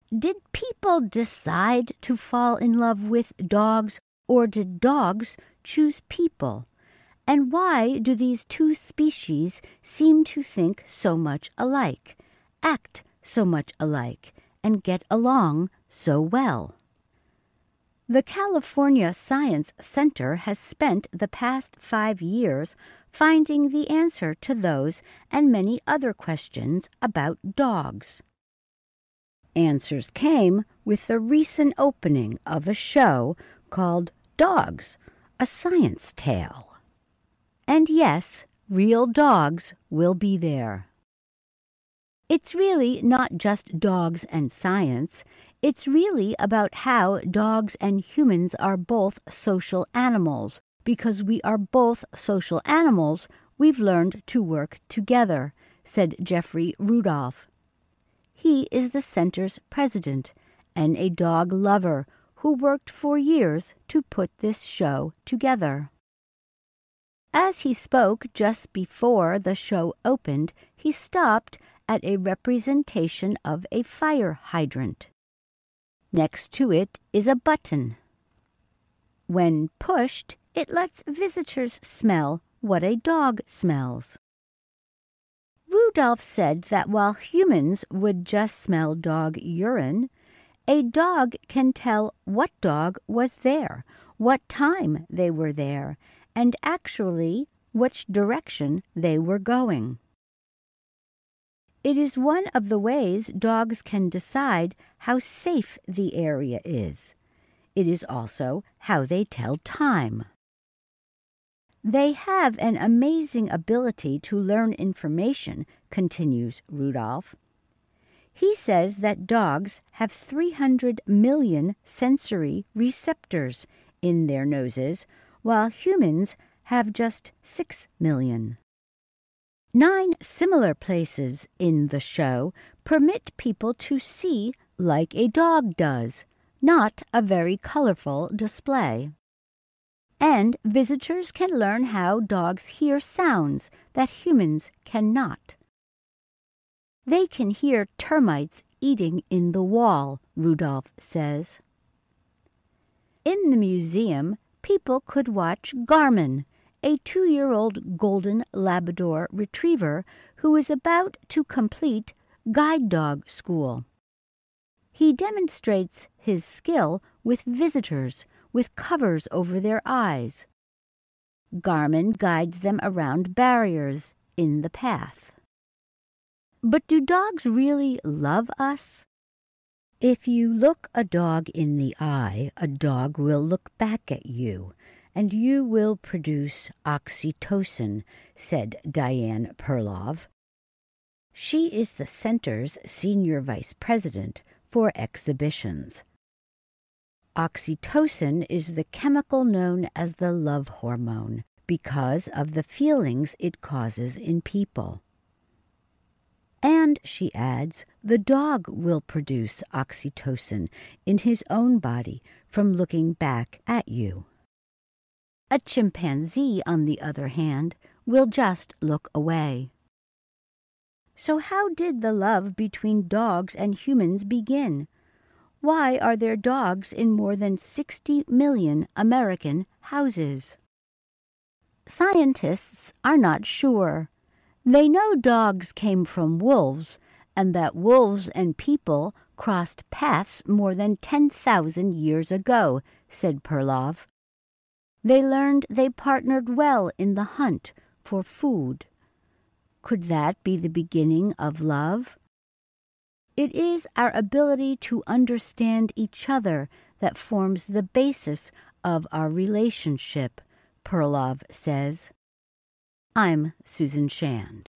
Did people decide to fall in love with dogs, or did dogs choose people? And why do these two species seem to think so much alike, act so much alike, and get along so well? The California Science Center has spent the past 5 years finding the answer to those and many other questions about dogs. Answers came with the recent opening of a show called Dogs, a Science Tale. And yes, real dogs will be there. It's really not just dogs and science. It's really about how dogs and humans are both social animals. Because we are both social animals, we've learned to work together, said Jeffrey Rudolph. He is the center's president and a dog lover who worked for years to put this show together. As he spoke just before the show opened, he stopped at a representation of a fire hydrant. Next to it is a button. When pushed, it lets visitors smell what a dog smells. Rudolph said that while humans would just smell dog urine, a dog can tell what dog was there, what time they were there, and actually which direction they were going. It is one of the ways dogs can decide how safe the area is. It is also how they tell time. They have an amazing ability to learn information, continues Rudolph. He says that dogs have 300 million sensory receptors in their noses, while humans have just 6 million. 9 similar places in the show permit people to see like a dog does, not a very colorful display. And visitors can learn how dogs hear sounds that humans cannot. They can hear termites eating in the wall, Rudolph says. In the museum, people could watch Garmin, a 2-year-old golden Labrador retriever who is about to complete guide dog school. He demonstrates his skill with visitors with covers over their eyes. Garmin guides them around barriers in the path. But do dogs really love us? If you look a dog in the eye, a dog will look back at you, and you will produce oxytocin, said Diane Perlov. She is the center's senior vice president for exhibitions. Oxytocin is the chemical known as the love hormone because of the feelings it causes in people. And, she adds, the dog will produce oxytocin in his own body from looking back at you. A chimpanzee, on the other hand, will just look away. So how did the love between dogs and humans begin? Why are there dogs in more than 60 million American houses? Scientists are not sure. They know dogs came from wolves, and that wolves and people crossed paths more than 10,000 years ago, said Perlov. They learned they partnered well in the hunt for food. Could that be the beginning of love? It is our ability to understand each other that forms the basis of our relationship, Perlov says. I'm Susan Shand.